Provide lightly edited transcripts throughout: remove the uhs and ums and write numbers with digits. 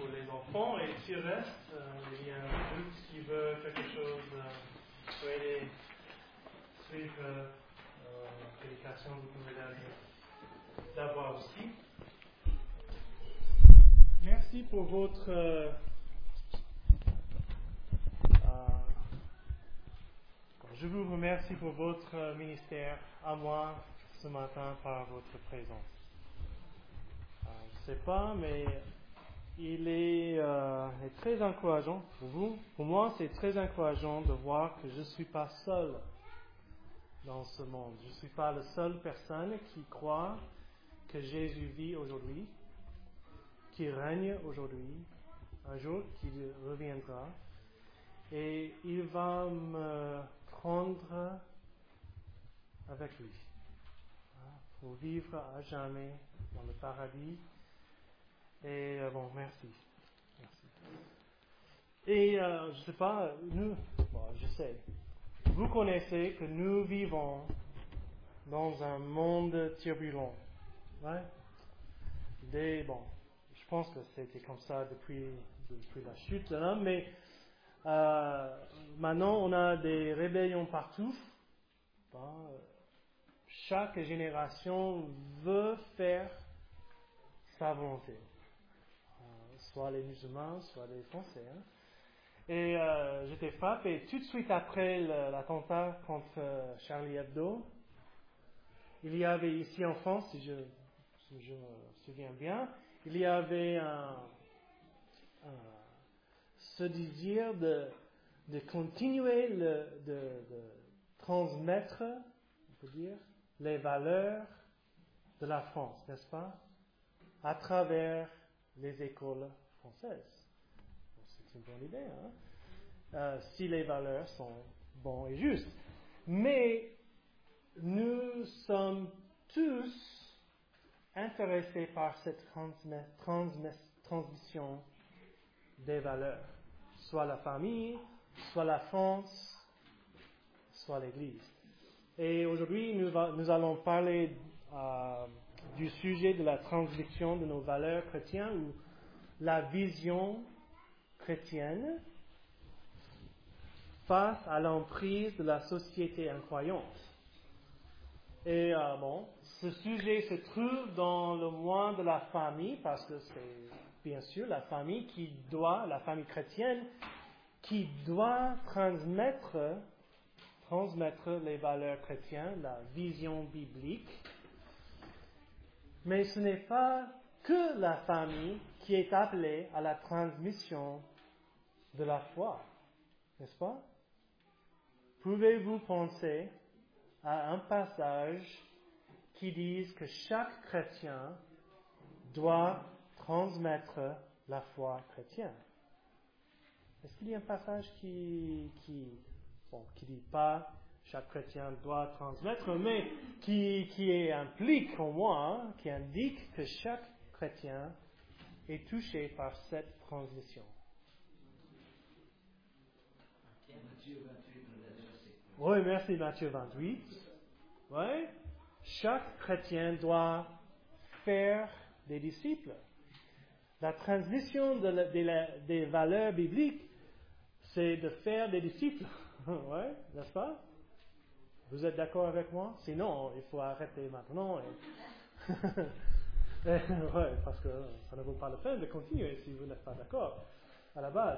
pour les enfants. Et s'il reste, il y a un adulte qui veut quelque chose pour aider suivre la prédication, vous pouvez l'avoir aussi. Merci pour votre je vous remercie pour votre ministère à moi ce matin par votre présence. Je ne sais pas, mais il est très encourageant pour vous. Pour moi, c'est très encourageant de voir que je ne suis pas seul dans ce monde. Je ne suis pas la seule personne qui croit que Jésus vit aujourd'hui, qui règne aujourd'hui, un jour qu'il reviendra. Et il va me prendre avec lui pour vivre à jamais dans le paradis. Et merci. Et je ne sais pas, je sais, vous connaissez que nous vivons dans un monde turbulent. Ouais? Je pense que c'était comme ça depuis la chute de l'homme, mais maintenant on a des rébellions partout. Chaque génération veut faire sa volonté. Soit les musulmans, soit les Français. Et j'étais frappé tout de suite après l'attentat contre Charlie Hebdo. Il y avait ici en France, si je me souviens bien, il y avait ce désir de continuer de transmettre, on peut dire, les valeurs de la France, n'est-ce pas, à travers les écoles françaises. C'est une bonne idée, si les valeurs sont bonnes et justes. Mais nous sommes tous intéressés par cette transmission des valeurs, soit la famille, soit la France, soit l'Église. Et aujourd'hui, nous allons parler du sujet de la transmission de nos valeurs chrétiennes ou la vision chrétienne face à l'emprise de la société incroyante. Et ce sujet se trouve dans le mois de la famille, parce que c'est bien sûr la famille chrétienne, qui doit transmettre les valeurs chrétiennes, la vision biblique. Mais ce n'est pas que la famille qui est appelée à la transmission de la foi, n'est-ce pas? Pouvez-vous penser à un passage qui dit que chaque chrétien doit transmettre la foi chrétienne? Est-ce qu'il y a un passage qui dit pas chaque chrétien doit transmettre, mais qui implique au moins, qui indique que chaque chrétien est touché par cette transmission? Oui, merci, Matthieu 28. Oui, chaque chrétien doit faire des disciples. La transmission des valeurs bibliques, c'est de faire des disciples. Oui, n'est-ce pas? Vous êtes d'accord avec moi? Sinon, il faut arrêter maintenant. Oui, parce que ça ne vaut pas la peine de continuer si vous n'êtes pas d'accord à la base.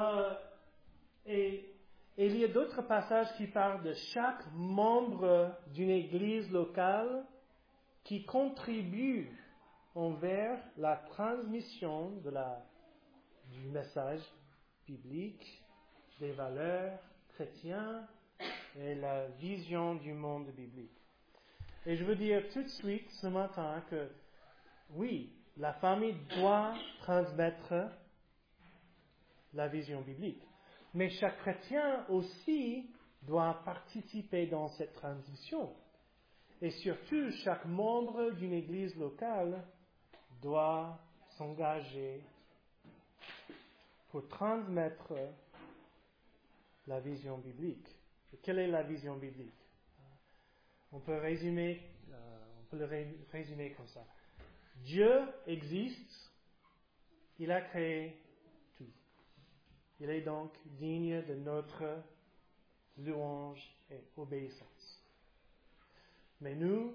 Et il y a d'autres passages qui parlent de chaque membre d'une église locale qui contribue envers la transmission du message biblique, des valeurs chrétiennes et la vision du monde biblique. Et je veux dire tout de suite ce matin que oui, la famille doit transmettre la vision biblique. Mais chaque chrétien aussi doit participer dans cette transmission. Et surtout, chaque membre d'une église locale doit s'engager pour transmettre la vision biblique. Et quelle est la vision biblique? On peut le résumer comme ça. Dieu existe Il a créé tout. Il est donc digne de notre louange et obéissance. Mais nous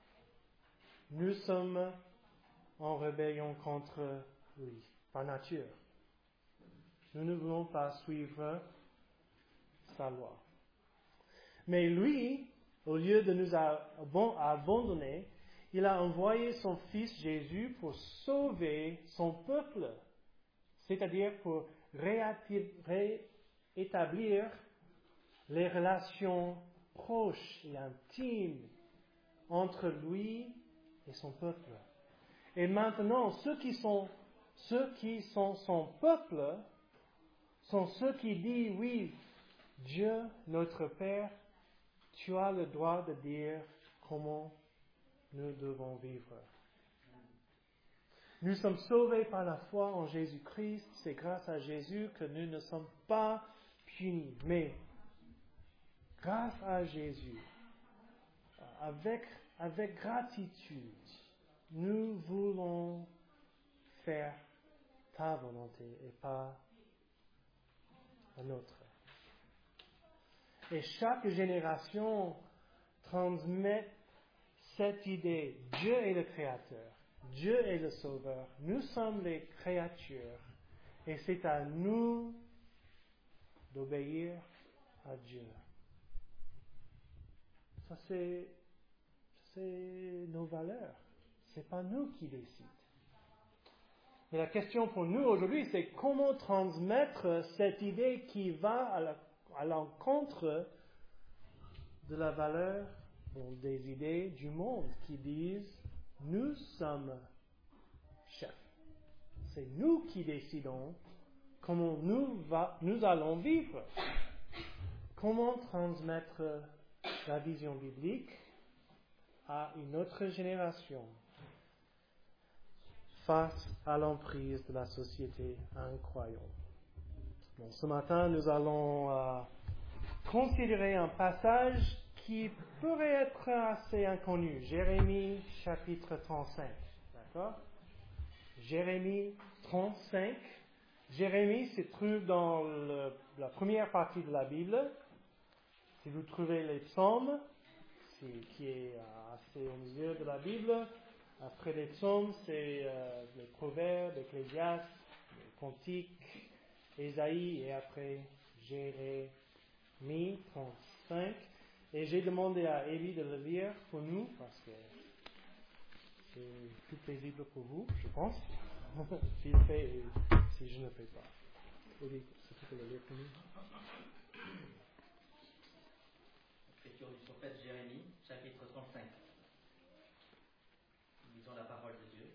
sommes en rébellion contre lui, par nature. Nous ne voulons pas suivre sa loi. Mais lui, au lieu de nous abandonner, il a envoyé son Fils Jésus pour sauver son peuple, c'est-à-dire pour réétablir les relations proches et intimes entre lui et son peuple. Et maintenant, ceux qui sont son peuple sont ceux qui disent, oui, Dieu, notre Père, tu as le droit de dire comment nous devons vivre. Nous sommes sauvés par la foi en Jésus-Christ. C'est grâce à Jésus que nous ne sommes pas punis. Mais grâce à Jésus, avec gratitude, nous voulons faire ta volonté et pas la nôtre. Et chaque génération transmet cette idée. Dieu est le Créateur. Dieu est le Sauveur. Nous sommes les créatures. Et c'est à nous d'obéir à Dieu. Ça, c'est nos valeurs. C'est pas nous qui décidons. Mais la question pour nous aujourd'hui, c'est comment transmettre cette idée qui va à l'encontre de la valeur des idées du monde qui disent nous sommes chefs. C'est nous qui décidons comment nous allons vivre. Comment transmettre la vision biblique à une autre génération face à l'emprise de la société incroyable. Bon, ce matin, nous allons considérer un passage qui pourrait être assez inconnu. Jérémie chapitre 35. D'accord? Jérémie 35. Jérémie se trouve dans la première partie de la Bible. Si vous trouvez les psaumes, qui est assez au milieu de la Bible, après les psaumes, c'est les proverbes, l'Ecclésiaste, les cantiques, Ésaïe et après Jérémie 35. Et j'ai demandé à Élie de le lire pour nous parce que c'est plus paisible pour vous, je pense, s'il fait et si je ne fais pas. Élie, si tu peux le lire pour nous. Écriture du prophète Jérémie, chapitre 35. Lisons la parole de Dieu.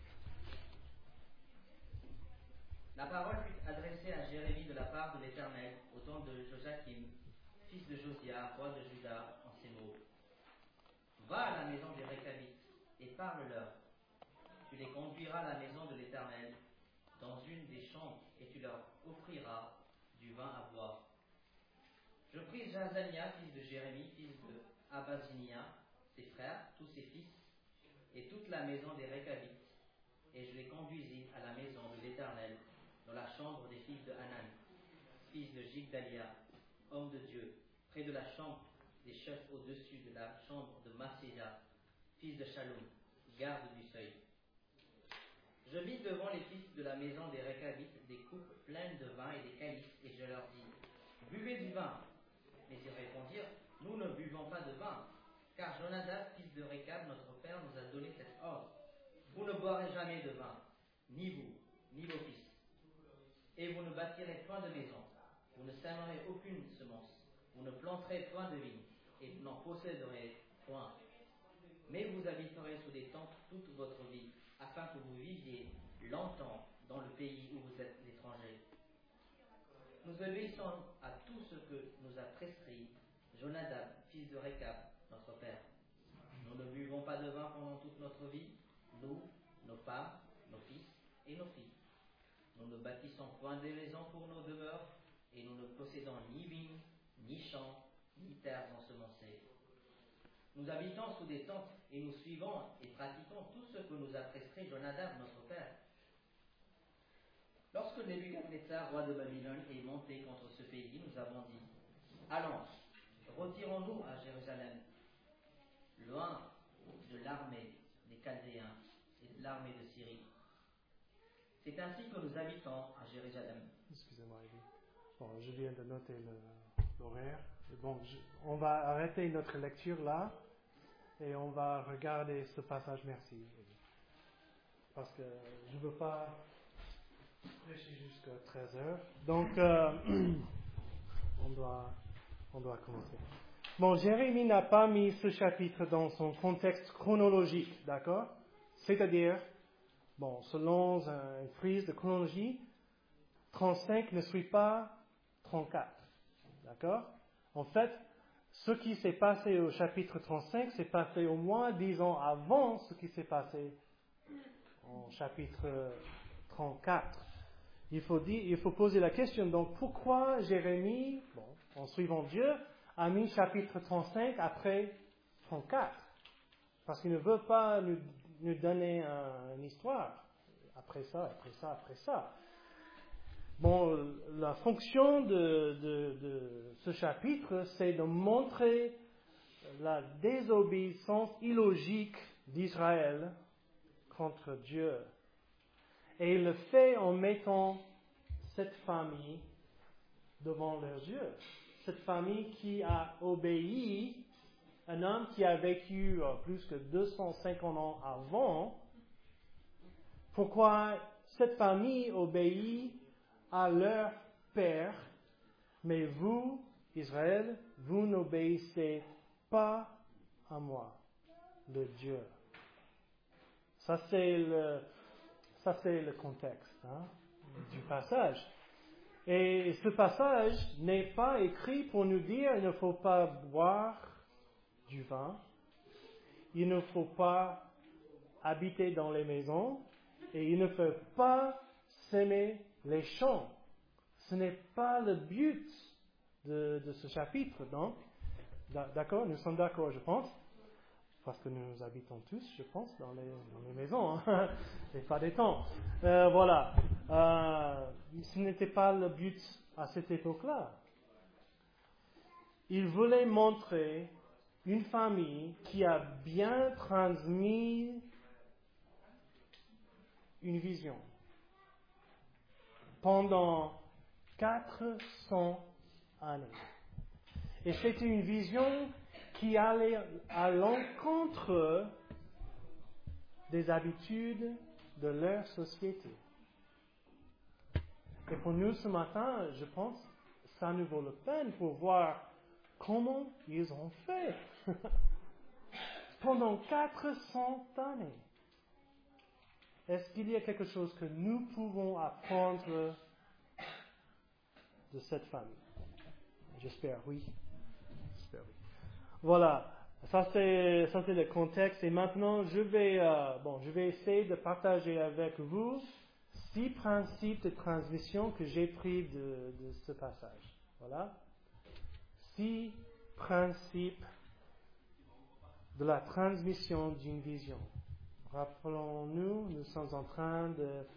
La parole fut adressée à Jérémie de la part de l'Éternel au temps de Joachim, fils de Josia, roi de Juda, en ces mots. Va à la maison des Récabites et parle-leur. Tu les conduiras à la maison de l'Éternel, dans une des chambres, et tu leur offriras du vin à boire. Je pris Jazania, fils de Jérémie, fils de Abazinia, ses frères, tous ses fils, et toute la maison des Récabites, et je les conduisis à la maison de l'Éternel, dans la chambre des fils de Hanan, fils de Jigdalia, homme de Dieu, près de la chambre des chefs au-dessus de la chambre de Maséda, fils de Shalom, garde du seuil. Je mis devant les fils de la maison des Récabites des coupes pleines de vin et des calices, et je leur dis, buvez du vin. Mais ils répondirent, nous ne buvons pas de vin, car Jonadab, fils de Récab, notre père, nous a donné cet ordre. Vous ne boirez jamais de vin, ni vous, ni vos fils. Et vous ne bâtirez point de maison, vous ne sèmerez aucune semence, vous ne planterez point de vigne, et vous n'en posséderez point. Mais vous habiterez sous des tentes toute votre vie, afin que vous viviez longtemps dans le pays où vous êtes étrangers. Nous obéissons à tout ce que nous a prescrit Jonadab, fils de Récab, notre père. Nous ne buvons pas de vin pendant toute notre vie, nous, nos femmes, nos fils et nos filles. Nous ne bâtissons point des maisons pour nos demeures, et nous ne possédons ni vignes, ni champs, ni terres ensemencées. Nous habitons sous des tentes, et nous suivons et pratiquons tout ce que nous a prescrit Jonadab, notre père. Lorsque Nebuchadnezzar, roi de Babylone, est monté contre ce pays, nous avons dit, allons, retirons-nous à Jérusalem, loin de l'armée des Chaldéens et de l'armée de Syrie. C'est ainsi que nous habitons à Jérusalem. Excusez-moi, Eddie. Bon, je viens de noter l'horaire. Bon, on va arrêter notre lecture là et on va regarder ce passage. Merci, Eddie. Parce que je ne veux pas prêcher jusqu'à 13h. Donc, on doit commencer. Bon, Jérémie n'a pas mis ce chapitre dans son contexte chronologique, d'accord? C'est-à-dire, bon, selon une frise de chronologie, 35 ne suit pas 34, d'accord? En fait, ce qui s'est passé au chapitre 35 s'est passé au moins 10 ans avant ce qui s'est passé au chapitre 34. Il faut poser la question, donc pourquoi Jérémie, bon, en suivant Dieu, a mis chapitre 35 après 34? Parce qu'il ne veut pas nous donner une histoire. Après ça. Bon, la fonction de ce chapitre, c'est de montrer la désobéissance illogique d'Israël contre Dieu. Et il le fait en mettant cette famille devant leurs yeux. Cette famille qui a obéi, un homme qui a vécu plus que 250 ans avant. Pourquoi cette famille obéit à leur père, mais vous, Israël, vous n'obéissez pas à moi, le Dieu. Ça c'est le contexte du passage. Et ce passage n'est pas écrit pour nous dire il ne faut pas boire du vin, il ne faut pas habiter dans les maisons, et il ne faut pas s'aimer les champs. Ce n'est pas le but de ce chapitre, donc. D'accord, nous sommes d'accord, je pense. Parce que nous habitons tous, je pense, dans les maisons, et pas des temps. Voilà. Ce n'était pas le but à cette époque-là. Il voulait montrer une famille qui a bien transmis une vision pendant 400 années. Et c'était une vision qui allait à l'encontre des habitudes de leur société. Et pour nous ce matin, je pense, ça nous vaut la peine pour voir comment ils ont fait pendant 400 années. Est-ce qu'il y a quelque chose que nous pouvons apprendre de cette famille? J'espère oui. Voilà, ça c'est le contexte. Et maintenant, je vais essayer de partager avec vous 6 principes de transmission que j'ai pris de ce passage. Voilà. 6 principes de la transmission d'une vision. Rappelons-nous, nous sommes en train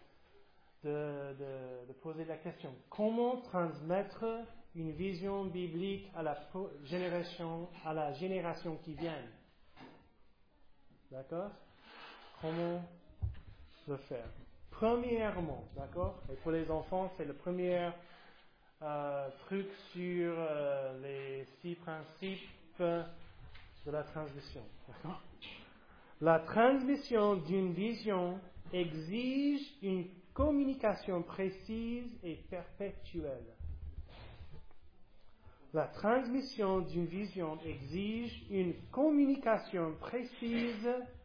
de poser la question. Comment transmettre une vision biblique à la génération qui vient? D'accord? Comment le faire? Premièrement, d'accord? Et pour les enfants, c'est le premier truc sur les 6 principes de la transmission. D'accord? La transmission d'une vision exige une communication précise et perpétuelle. La transmission d'une vision exige une communication précise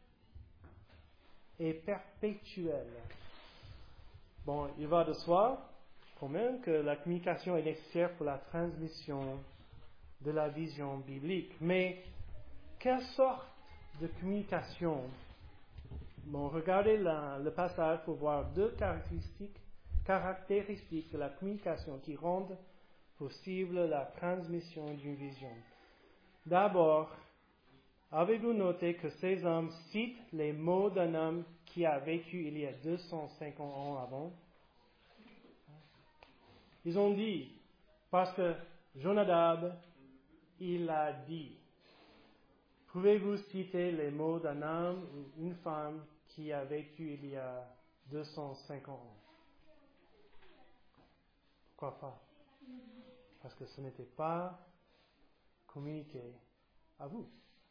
et perpétuelle. Bon, il va de soi quand même que la communication est nécessaire pour la transmission de la vision biblique. Mais quelle sorte de communication? Bon, regardez le passage pour voir 2 caractéristiques de la communication qui rendent possible la transmission d'une vision. D'abord, avez-vous noté que ces hommes citent les mots d'un homme qui a vécu il y a 250 ans avant? Ils ont dit, parce que Jonadab, il a dit. Pouvez-vous citer les mots d'un homme ou une femme qui a vécu il y a 250 ans? Pourquoi pas? Parce que ce n'était pas communiqué à vous.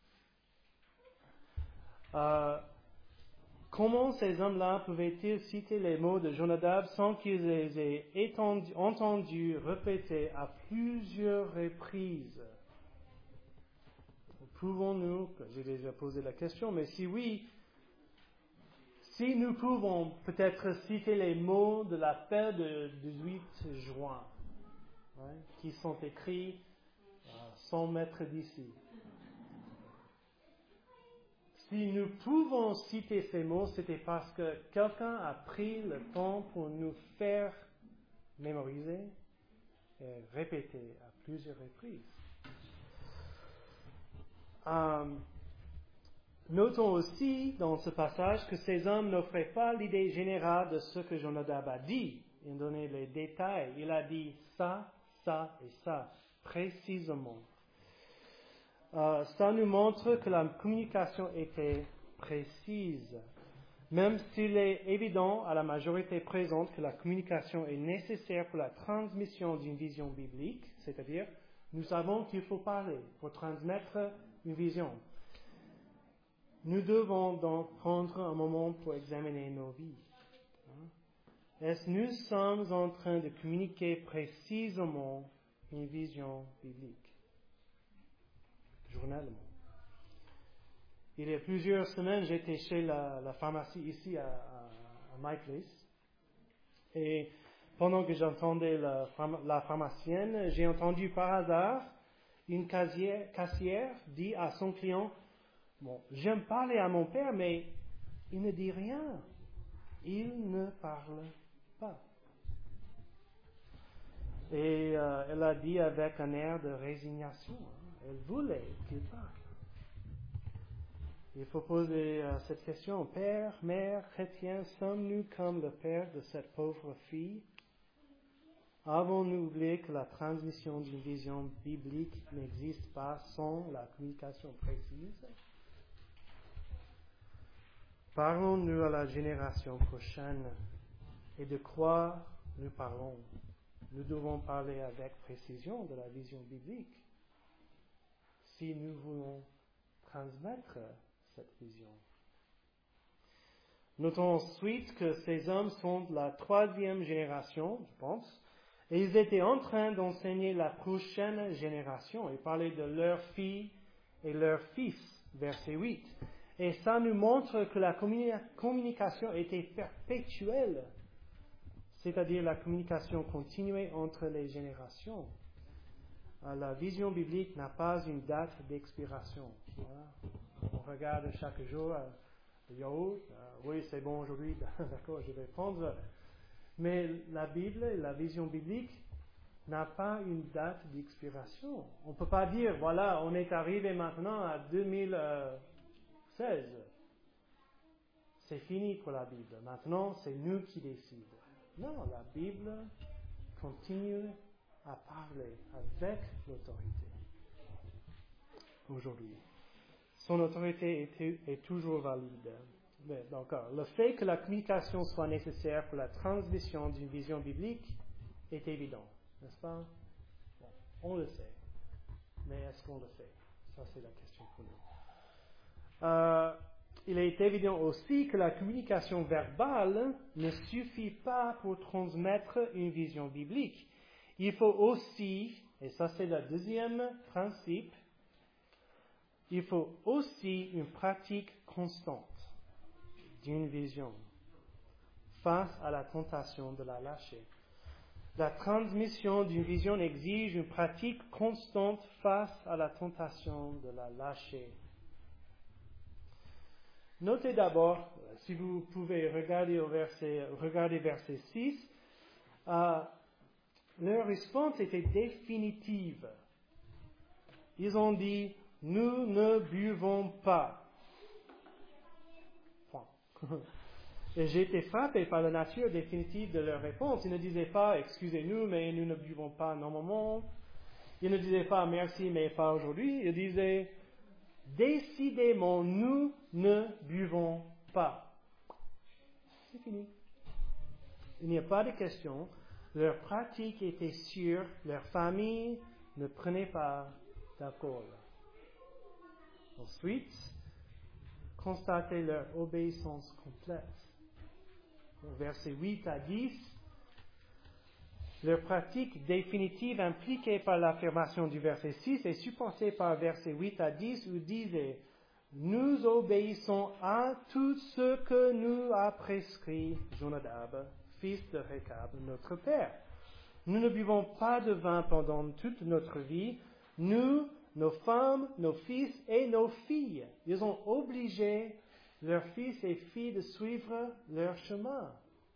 Comment ces hommes-là pouvaient-ils citer les mots de Jonadab sans qu'ils les aient entendus répéter à plusieurs reprises? Pouvons-nous, j'ai déjà posé la question, mais si oui, si nous pouvons peut-être citer les mots de l'appel de 18 juin, qui sont écrits à 100 mètres d'ici. Si nous pouvons citer ces mots, c'était parce que quelqu'un a pris le temps pour nous faire mémoriser et répéter à plusieurs reprises. Notons aussi dans ce passage que ces hommes n'offraient pas l'idée générale de ce que Jonadab a dit. Il a donné les détails. Il a dit ça, ça et ça, précisément. Ça nous montre que la communication était précise. Même s'il est évident à la majorité présente que la communication est nécessaire pour la transmission d'une vision biblique, c'est-à-dire, nous savons qu'il faut parler pour transmettre une vision. Nous devons donc prendre un moment pour examiner nos vies. Est-ce que nous sommes en train de communiquer précisément une vision biblique? Journalement. Il y a plusieurs semaines, j'étais chez la pharmacie ici à My Place. Et pendant que j'entendais la pharmacienne, j'ai entendu par hasard une caissière dire à son client, bon, j'aime parler à mon père, mais il ne dit rien. Il ne parle pas. Et elle a dit avec un air de résignation. Elle voulait qu'il parle. Il faut poser cette question. Père, mère, chrétien, sommes-nous comme le père de cette pauvre fille? Avons-nous oublié que la transmission d'une vision biblique n'existe pas sans la communication précise? Parlons-nous à la génération prochaine et de quoi nous parlons? Nous devons parler avec précision de la vision biblique si nous voulons transmettre cette vision. Notons ensuite que ces hommes sont de la 3e génération, je pense, et ils étaient en train d'enseigner la prochaine génération. Ils parlaient de leurs filles et leurs fils, verset 8. Et ça nous montre que la communication était perpétuelle, c'est-à-dire la communication continuée entre les générations. La vision biblique n'a pas une date d'expiration. Voilà. On regarde chaque jour le yaourt. Oui, c'est bon aujourd'hui, d'accord, je vais prendre. Mais la Bible et la vision biblique n'a pas une date d'expiration. On ne peut pas dire, voilà, on est arrivé maintenant à 2016. C'est fini pour la Bible. Maintenant, c'est nous qui décidons. Non, la Bible continue à parler avec l'autorité. Aujourd'hui. Son autorité est toujours valide. Mais d'accord. Le fait que la communication soit nécessaire pour la transmission d'une vision biblique est évident, n'est-ce pas? Bon, on le sait. Mais est-ce qu'on le fait? Ça, c'est la question pour nous. Il est évident aussi que la communication verbale ne suffit pas pour transmettre une vision biblique. Il faut aussi, et ça c'est le 2e principe, il faut aussi une pratique constante d'une vision face à la tentation de la lâcher. La transmission d'une vision exige une pratique constante face à la tentation de la lâcher. Notez d'abord, si vous pouvez regarder verset 6, leur réponse était définitive. Ils ont dit, nous ne buvons pas. Et j'ai été frappé par la nature définitive de leur réponse. Ils ne disaient pas, excusez-nous, mais nous ne buvons pas normalement. Ils ne disaient pas, merci, mais pas aujourd'hui. Ils disaient, décidément, nous ne buvons pas. C'est fini. Il n'y a pas de question. Leur pratique était sûre. Leur famille ne prenait pas d'alcool. Ensuite, constatez leur obéissance complète. Versets 8 à 10, leur pratique définitive impliquée par l'affirmation du verset 6 est supportée par versets 8 à 10 où disait « Nous obéissons à tout ce que nous a prescrit Jonadab, fils de Récab, notre père. Nous ne buvons pas de vin pendant toute notre vie, nous, nos femmes, nos fils et nos filles. » Ils ont obligé leurs fils et filles de suivre leur chemin.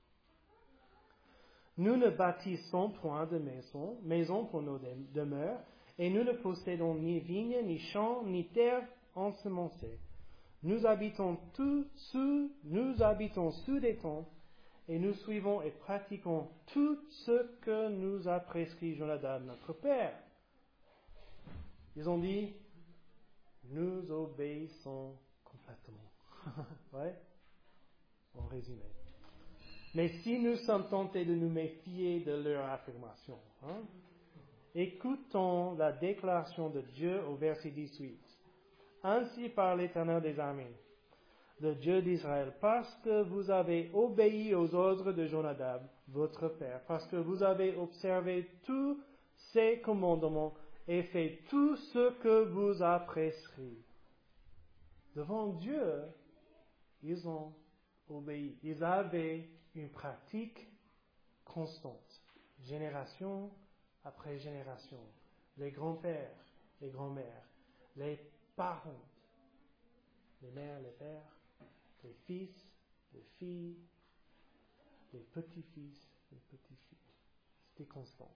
Nous ne bâtissons point de maison pour nos demeures, et nous ne possédons ni vignes, ni champs, ni terres ensemencées. Nous habitons sous des tentes, et nous suivons et pratiquons tout ce que nous a prescrit Jonadab, notre père. Ils ont dit, nous obéissons complètement. Ouais? En résumé. Mais si nous sommes tentés de nous méfier de leur affirmation, écoutons la déclaration de Dieu au verset 18. Ainsi parle l'Éternel des armées, le Dieu d'Israël, parce que vous avez obéi aux ordres de Jonadab, votre père, parce que vous avez observé tous ses commandements et fait tout ce que vous a prescrit. Devant Dieu, ils ont obéi. Ils avaient une pratique constante, génération après génération. Les grands-pères, les grands-mères, les parents, les mères, les pères, les fils, les filles, les petits-fils, les petites-filles. C'était constant.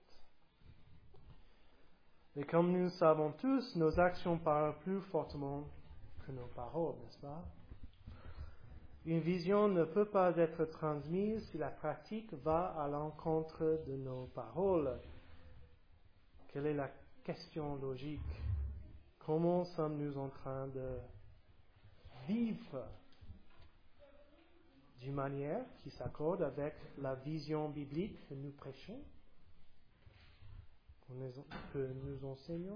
Et comme nous savons tous, nos actions parlent plus fortement que nos paroles, n'est-ce pas? Une vision ne peut pas être transmise si la pratique va à l'encontre de nos paroles. Quelle est la question logique? Comment sommes-nous en train de vivre d'une manière qui s'accorde avec la vision biblique que nous prêchons, que nous enseignons?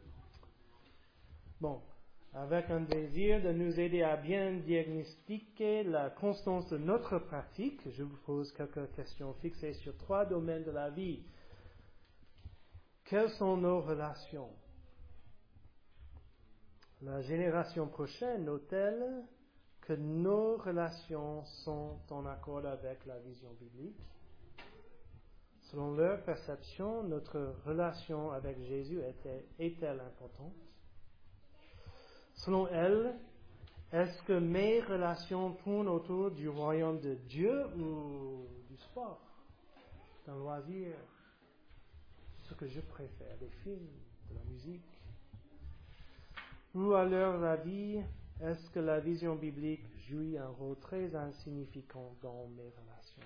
Bon, avec un désir de nous aider à bien diagnostiquer la constance de notre pratique, je vous pose quelques questions fixées sur 3 domaines de la vie. Quelles sont nos relations? La génération prochaine note-t-elle que nos relations sont en accord avec la vision biblique? Selon leur perception, notre relation avec Jésus est-elle importante? Selon elle, est-ce que mes relations tournent autour du royaume de Dieu ou du sport, d'un loisir, ce que je préfère, des films, de la musique? Ou à leur avis, est-ce que la vision biblique joue un rôle très insignifiant dans mes relations?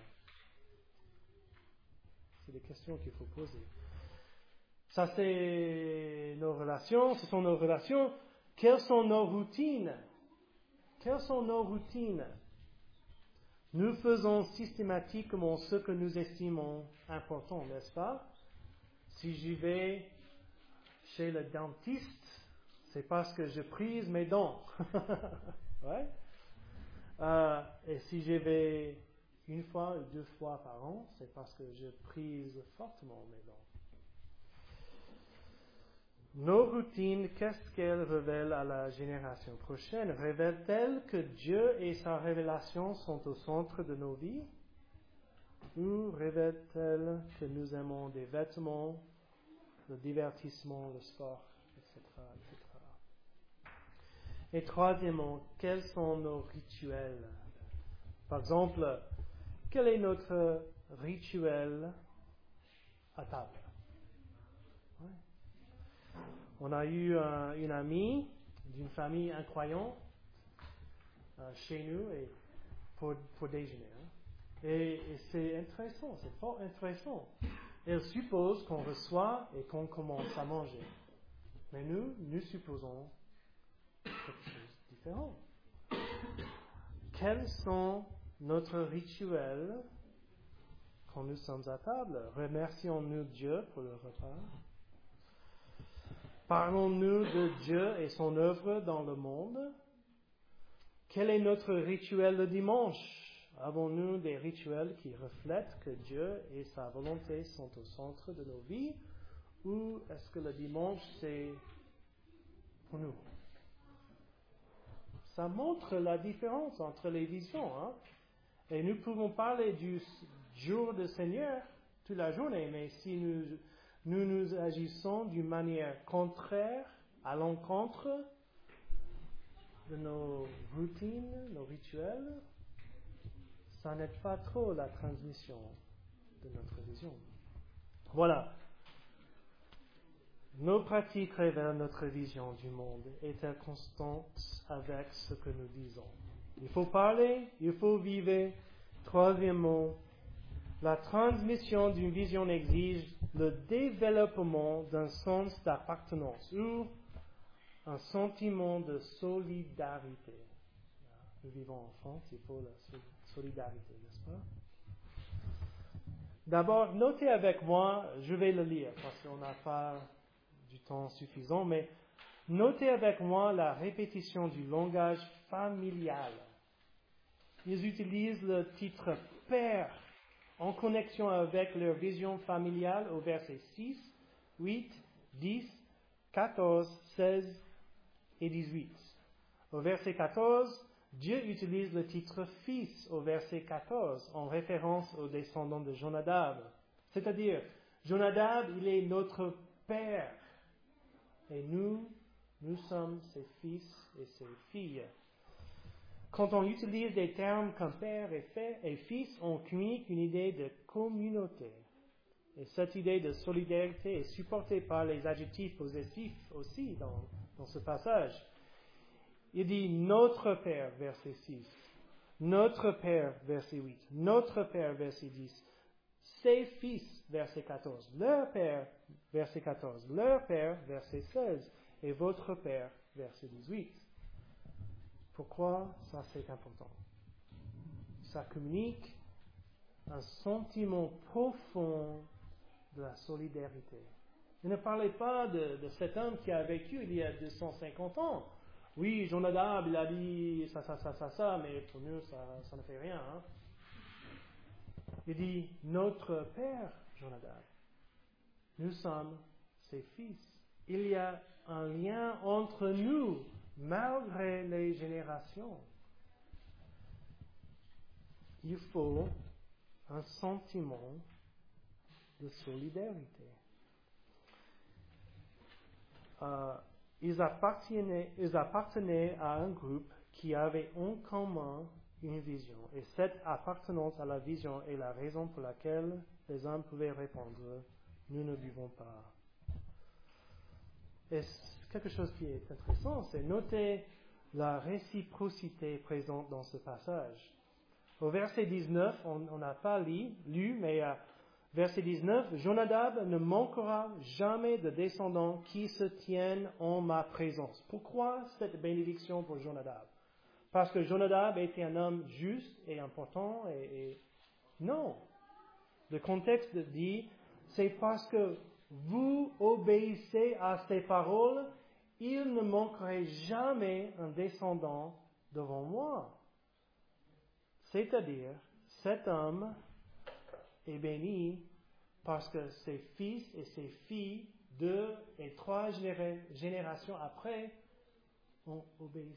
C'est des questions qu'il faut poser. Ça, c'est nos relations, ce sont nos relations. Quelles sont nos routines? Quelles sont nos routines? Nous faisons systématiquement ce que nous estimons important, n'est-ce pas? Si j'y vais chez le dentiste, c'est parce que je prise mes dents. Ouais? Et si j'y vais 1 fois ou 2 fois par an, c'est parce que je prise fortement mes dents. Nos routines, qu'est-ce qu'elles révèlent à la génération prochaine? Révèlent-elles que Dieu et sa révélation sont au centre de nos vies? Ou révèlent-elles que nous aimons des vêtements, le divertissement, le sport, etc., etc. Et troisièmement, quels sont nos rituels? Par exemple, quel est notre rituel à table? On a eu une amie d'une famille incroyante chez nous et pour déjeuner. Et c'est intéressant, c'est fort intéressant. Elle suppose qu'on reçoit et qu'on commence à manger. Mais nous supposons quelque chose de différent. Quels sont notre rituel quand nous sommes à table? Remercions-nous Dieu pour le repas? Parlons-nous de Dieu et son œuvre dans le monde? Quel est notre rituel le dimanche? Avons-nous des rituels qui reflètent que Dieu et sa volonté sont au centre de nos vies? Ou est-ce que le dimanche, c'est pour nous? Ça montre la différence entre les visions. Et nous pouvons parler du jour du Seigneur toute la journée, mais si nous agissons d'une manière contraire, à l'encontre de nos routines, nos rituels, ça n'aide pas trop la transmission de notre vision. Voilà. Nos pratiques révèlent notre vision du monde. Est-elle constante avec ce que nous disons? Il faut parler, il faut vivre. Troisièmement, la transmission d'une vision exige le développement d'un sens d'appartenance ou un sentiment de solidarité. Nous vivons en France, il faut la solidarité, n'est-ce pas? D'abord, notez avec moi, je vais le lire parce qu'on n'a pas du temps suffisant, mais notez avec moi la répétition du langage familial. Ils utilisent le titre Père en connexion avec leur vision familiale au verset 6, 8, 10, 14, 16 et 18. Au verset 14, Dieu utilise le titre Fils au verset 14 en référence aux descendants de Jonadab. C'est-à-dire, Jonadab, il est notre Père. Et nous sommes ses fils et ses filles. Quand on utilise des termes comme père et fils, on communique une idée de communauté. Et cette idée de solidarité est supportée par les adjectifs possessifs aussi dans ce passage. Il dit notre Père, verset 6. Notre Père, verset 8. Notre Père, verset 10. Ses fils, verset 14. Leur Père, verset 14. Leur Père, verset 16. Et votre Père, verset 18. Pourquoi ça c'est important? Ça communique un sentiment profond de la solidarité. Il ne parlait pas de cet homme qui a vécu il y a 250 ans. Oui, Jonadab, il a dit ça, mais pour nous, ça ne fait rien. Il dit, notre Père, Jonadab, nous sommes ses fils. Il y a un lien entre nous, malgré les générations. Il faut un sentiment de solidarité. Ils appartenaient à un groupe qui avait en commun une vision. Et cette appartenance à la vision est la raison pour laquelle les hommes pouvaient répondre « Nous ne vivons pas ». Et quelque chose qui est intéressant, c'est noter la réciprocité présente dans ce passage. Au verset 19, on n'a pas lu, mais verset 19, Jonadab ne manquera jamais de descendants qui se tiennent en ma présence. Pourquoi cette bénédiction pour Jonadab? Parce que Jonadab était un homme juste et important et non. Le contexte dit, c'est parce que vous obéissez à ses paroles, il ne manquerait jamais un descendant devant moi. C'est-à-dire, cet homme est béni parce que ses fils et ses filles, 2 et 3 générations après, ont obéi.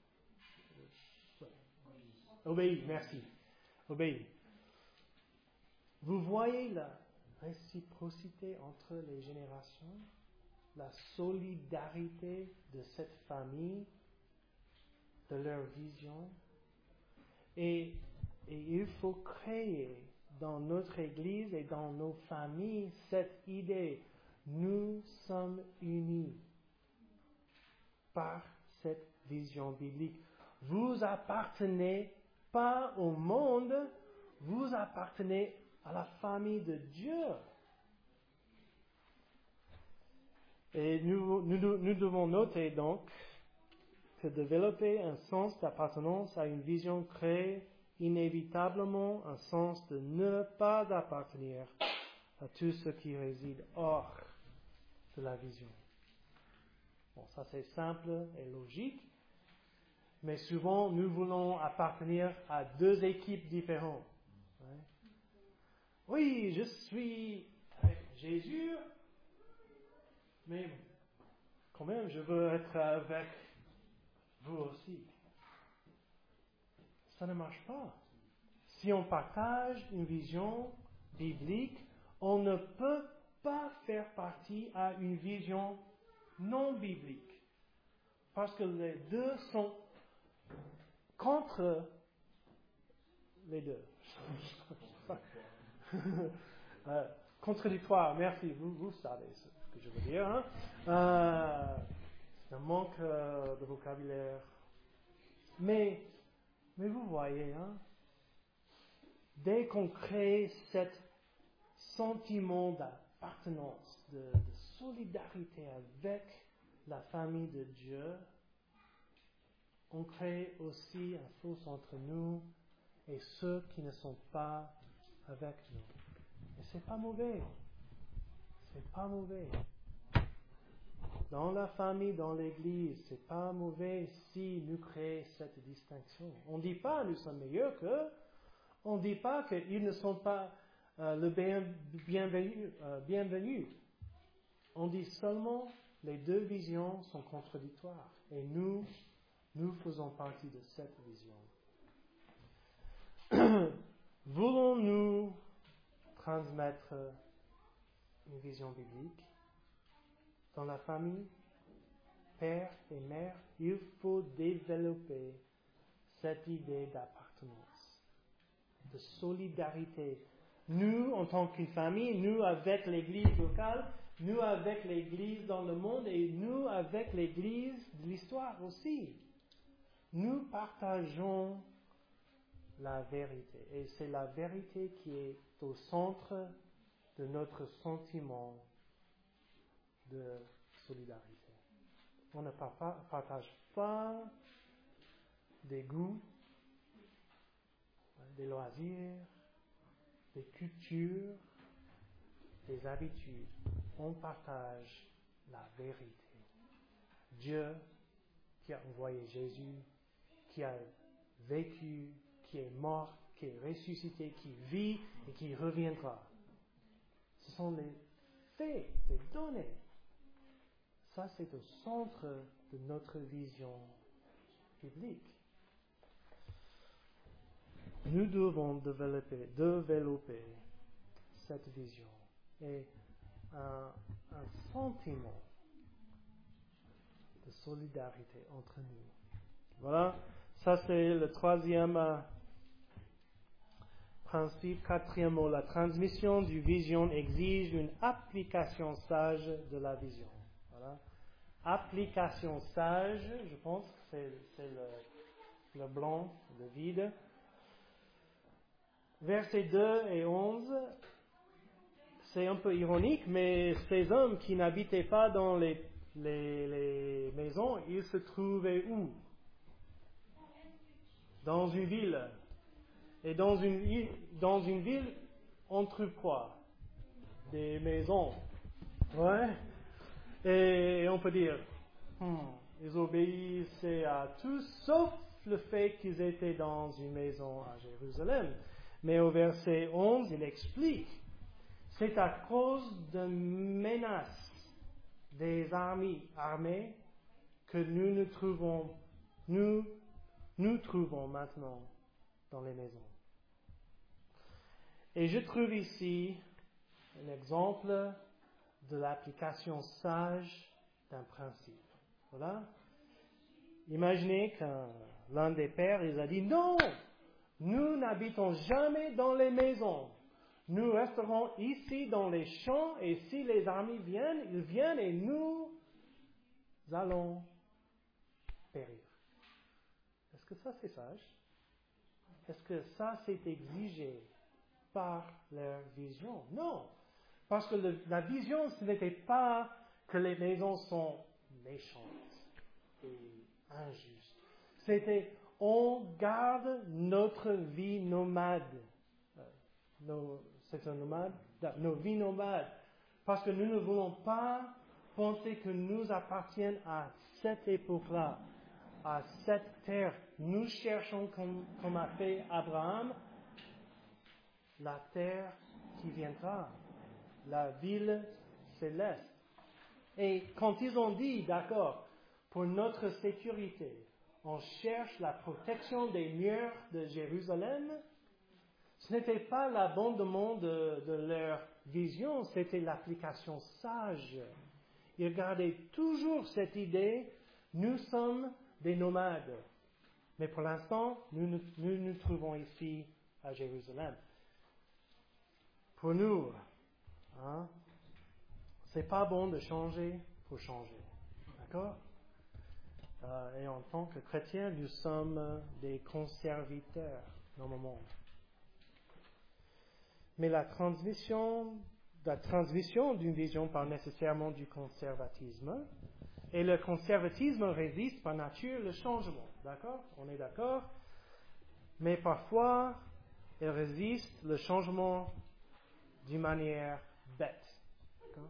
Obéi, merci. Obéi. Vous voyez la réciprocité entre les générations, la solidarité de cette famille, de leur vision. Et il faut créer dans notre Église et dans nos familles cette idée. Nous sommes unis par cette vision biblique. Vous appartenez pas au monde, vous appartenez à la famille de Dieu. Et nous devons noter donc que développer un sens d'appartenance à une vision crée inévitablement un sens de ne pas appartenir à tout ce qui réside hors de la vision. Bon, ça c'est simple et logique, mais souvent nous voulons appartenir à deux équipes différentes. Ouais. Oui, je suis avec Jésus, mais quand même je veux être avec vous aussi. Ça ne marche pas. Si on partage une vision biblique, on ne peut pas faire partie à une vision non biblique. Parce que les deux sont contre les deux. Contradictoire, merci, vous savez ce que je veux dire. Hein? C'est un manque de vocabulaire. Mais vous voyez, hein, dès qu'on crée ce sentiment d'appartenance, de solidarité avec la famille de Dieu, on crée aussi un fossé entre nous et ceux qui ne sont pas avec nous. Et c'est pas mauvais. C'est pas mauvais. Dans la famille, dans l'église, c'est pas mauvais si nous créons cette distinction. On ne dit pas nous sommes meilleurs qu'eux. On ne dit pas qu'ils ne sont pas le bienvenu. On dit seulement les deux visions sont contradictoires. Et nous faisons partie de cette vision. Voulons-nous transmettre une vision biblique dans la famille, père et mère? Il faut développer cette idée d'appartenance, de solidarité. Nous, en tant qu'une famille, nous avec l'église locale, nous avec l'église dans le monde et nous avec l'église de l'histoire aussi. Nous partageons la vérité. Et c'est la vérité qui est au centre de notre sentiment de solidarité. On ne partage pas des goûts, des loisirs, des cultures, des habitudes. On partage la vérité. Dieu qui a envoyé Jésus, qui a vécu, qui est mort, qui est ressuscité, qui vit et qui reviendra. Ce sont les faits, les données. Ça, c'est au centre de notre vision biblique. Nous devons développer cette vision et un sentiment de solidarité entre nous. Voilà, ça c'est le troisième principe. Quatrième mot, la transmission du vision exige une application sage de la vision. Voilà. Application sage, je pense que c'est le blanc, le vide. Versets 2 et 11, c'est un peu ironique, mais ces hommes qui n'habitaient pas dans les maisons, ils se trouvaient où? Dans une ville. Et dans une ville, on trouve quoi? Des maisons. Ouais. Et on peut dire, ils obéissaient à tout, sauf le fait qu'ils étaient dans une maison à Jérusalem. Mais au verset 11, il explique, c'est à cause de menaces des armées que nous trouvons maintenant dans les maisons. Et je trouve ici un exemple de l'application sage d'un principe. Voilà. Imaginez que l'un des pères, il a dit, non, nous n'habitons jamais dans les maisons. Nous resterons ici dans les champs et si les armées viennent, ils viennent et nous allons périr. Est-ce que ça c'est sage? est-ce que ça c'est exigé par leur vision? Non. Parce que la vision, ce n'était pas que les maisons sont méchantes et injustes. C'était on garde notre vie nomade. C'est un nomade? Nos vies nomades. Parce que nous ne voulons pas penser que nous appartiennent à cette époque-là, à cette terre. Nous cherchons, comme a fait Abraham, la terre qui viendra, la ville céleste. Et quand ils ont dit, d'accord, pour notre sécurité, on cherche la protection des murs de Jérusalem, ce n'était pas l'abandonnement de leur vision, c'était l'application sage. Ils gardaient toujours cette idée, nous sommes des nomades. Mais pour l'instant, nous nous trouvons ici à Jérusalem. Pour nous, c'est pas bon de changer pour changer. D'accord? Et en tant que chrétiens, nous sommes des conservateurs dans le monde. Mais la transmission d'une vision parle nécessairement du conservatisme. Et le conservatisme résiste par nature le changement. D'accord? On est d'accord? Mais parfois, il résiste le changement d'une manière bête. D'accord?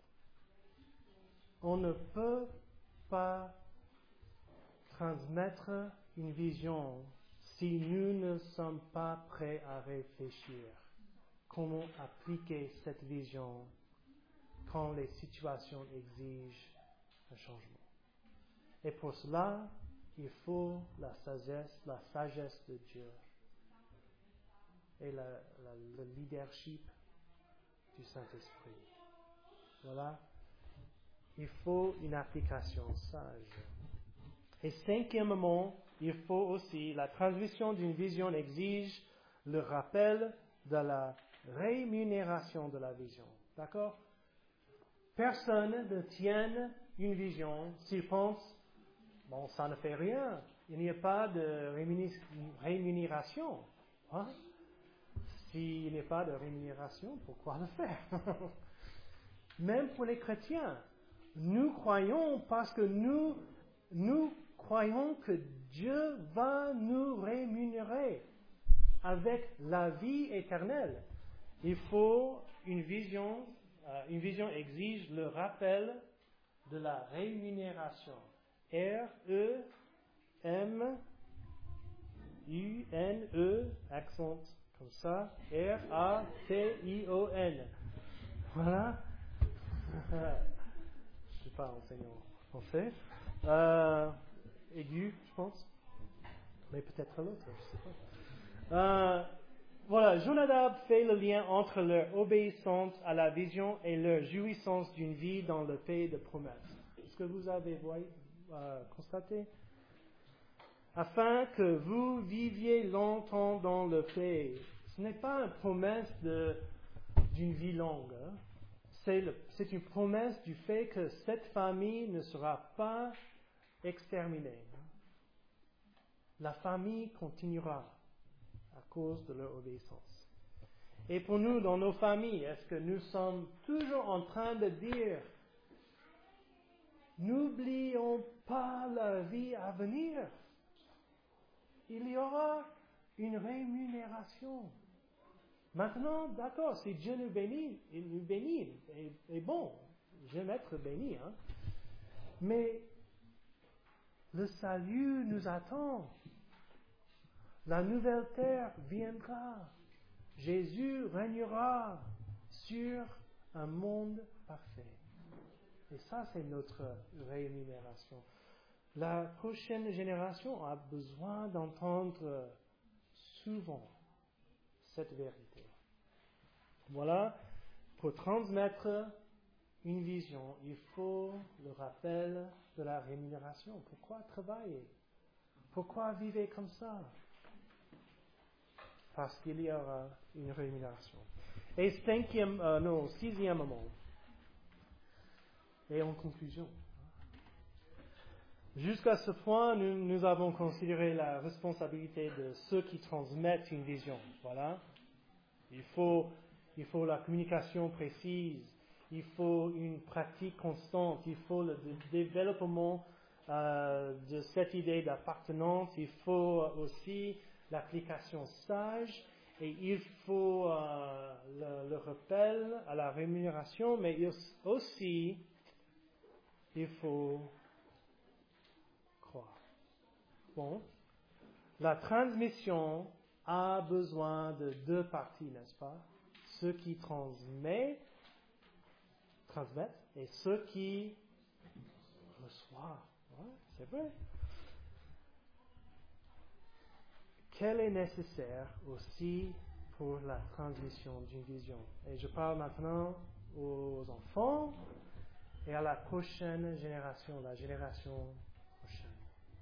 On ne peut pas transmettre une vision si nous ne sommes pas prêts à réfléchir. Comment appliquer cette vision quand les situations exigent un changement. Et pour cela, il faut la sagesse de Dieu et le leadership du Saint-Esprit. Voilà. Il faut une application sage. Et cinquièmement, il faut aussi, la transmission d'une vision exige le rappel de la rémunération de la vision. D'accord? Personne ne tient une vision s'il pense, bon, ça ne fait rien. Il n'y a pas de rémunération. Hein? S'il n'y a pas de rémunération, pourquoi le faire? Même pour les chrétiens, nous croyons parce que nous croyons que Dieu va nous rémunérer avec la vie éternelle. Il faut une vision exige le rappel de la rémunération. R-E-M-U-N-E, accent comme ça, R-A-T-I-O-N. Voilà. Je ne suis pas enseignant français. Aigu, je pense. Mais peut-être l'autre, je ne sais pas. Voilà, Jonadab fait le lien entre leur obéissance à la vision et leur jouissance d'une vie dans le pays de promesse. Est-ce que vous avez constaté? Afin que vous viviez longtemps dans le pays. Ce n'est pas une promesse d'une vie longue. Hein? C'est une promesse du fait que cette famille ne sera pas exterminée. La famille continuera à cause de leur obéissance. Et pour nous, dans nos familles, est-ce que nous sommes toujours en train de dire n'oublions pas la vie à venir? Il y aura une rémunération. Maintenant, d'accord, si Dieu nous bénit, il nous bénit. Et bon, j'aime être béni. Hein? Mais le salut nous attend. La nouvelle terre viendra. Jésus régnera sur un monde parfait. Et ça, c'est notre rémunération. La prochaine génération a besoin d'entendre souvent cette vérité. Voilà, pour transmettre une vision, il faut le rappel de la rémunération. Pourquoi travailler? Pourquoi vivre comme ça? Parce qu'il y aura une rémunération. Et sixièmement, et en conclusion, Jusqu'à ce point, nous avons considéré la responsabilité de ceux qui transmettent une vision. Voilà. Il faut la communication précise, il faut une pratique constante, il faut le développement de cette idée d'appartenance, il faut aussi l'application sage, et il faut le rappel à la rémunération, mais aussi il faut croire. Bon, la transmission a besoin de deux parties, n'est-ce pas? Ceux qui transmettent et ceux qui reçoivent. Ouais, c'est vrai. Quel est nécessaire aussi pour la transmission d'une vision? Et je parle maintenant aux enfants et à la prochaine génération, la génération prochaine.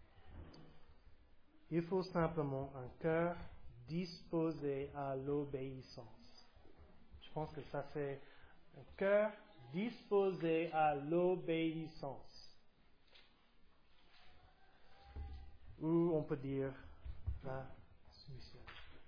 Il faut simplement un cœur disposé à l'obéissance. Je pense que ça c'est un cœur disposé à l'obéissance. Ou on peut dire la soumission.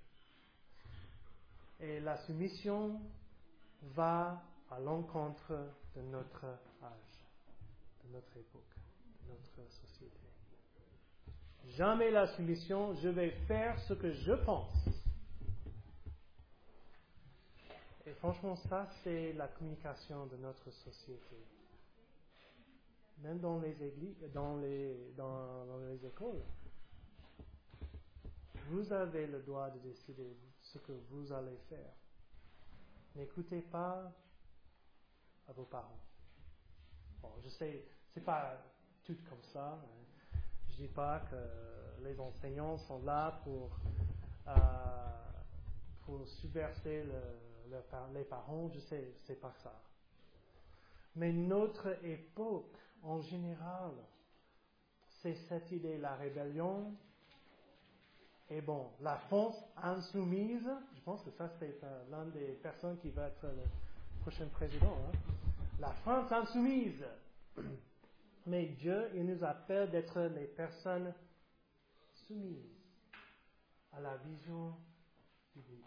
Et la soumission va à l'encontre de notre âge, de notre époque, de notre société. Jamais la soumission, je vais faire ce que je pense. Et franchement, ça, c'est la communication de notre société. Même dans les églises, dans les écoles. Vous avez le droit de décider ce que vous allez faire. N'écoutez pas à vos parents. Bon, je sais, c'est pas tout comme ça. Je dis pas que les enseignants sont là pour subverser les parents. Je sais, c'est pas ça. Mais notre époque, en général, c'est cette idée, la rébellion. Et bon, la France insoumise, je pense que ça c'est l'une des personnes qui va être le prochain président. Hein. La France insoumise. Mais Dieu, il nous appelle d'être les personnes soumises à la vision biblique.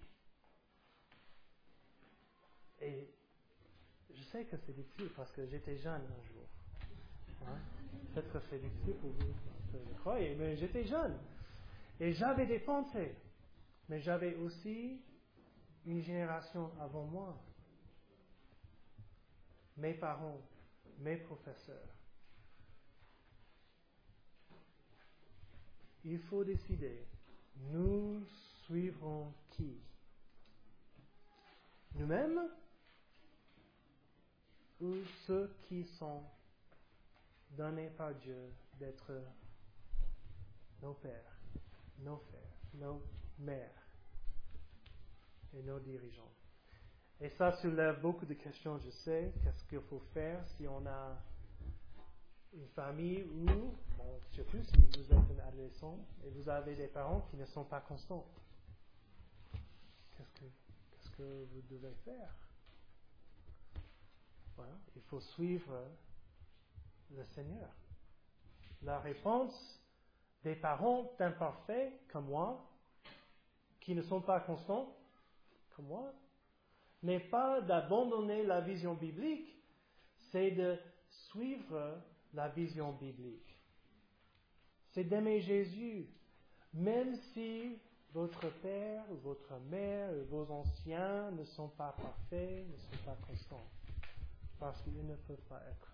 Et je sais que c'est difficile parce que j'étais jeune un jour. Hein? Peut-être que c'est difficile pour vous, je crois, mais j'étais jeune. Et j'avais des pensées, mais j'avais aussi une génération avant moi. Mes parents, mes professeurs. Il faut décider, nous suivrons qui? Nous-mêmes ou ceux qui sont donnés par Dieu d'être nos pères, nos frères, nos mères et nos dirigeants. Et ça soulève beaucoup de questions, je sais. Qu'est-ce qu'il faut faire si on a une famille où, bon, surtout si vous êtes un adolescent et vous avez des parents qui ne sont pas constants? Qu'est-ce que vous devez faire? Voilà, il faut suivre le Seigneur. La réponse des parents imparfaits comme moi, qui ne sont pas constants comme moi, n'est pas d'abandonner la vision biblique, c'est de suivre la vision biblique. C'est d'aimer Jésus, même si votre père ou votre mère ou vos anciens ne sont pas parfaits, ne sont pas constants, parce qu'ils ne peuvent pas être.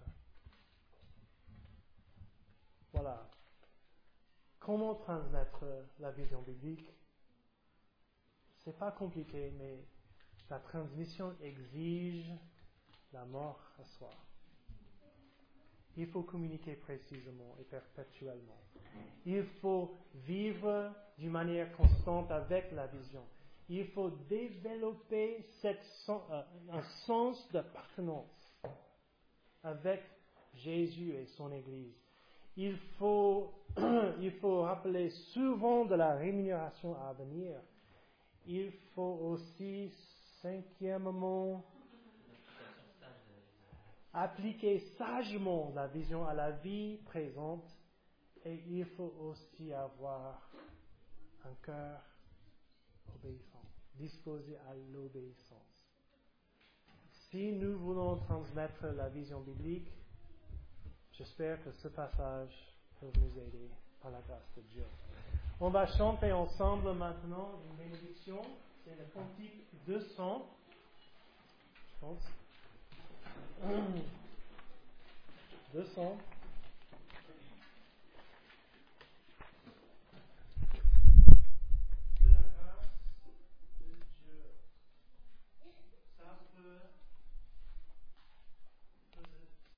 Voilà. Comment transmettre la vision biblique? C'est pas compliqué, mais la transmission exige la mort à soi. Il faut communiquer précisément et perpétuellement. Il faut vivre d'une manière constante avec la vision. Il faut développer un sens d'appartenance avec Jésus et son Église. Il faut rappeler souvent de la rémunération à venir. Il faut aussi, cinquièmement, appliquer sagement la vision à la vie présente, et il faut aussi avoir un cœur obéissant, disposé à l'obéissance. Si nous voulons transmettre la vision biblique, j'espère que ce passage peut nous aider par la grâce de Dieu. On va chanter ensemble maintenant une bénédiction. C'est le cantique 200, je pense. 200.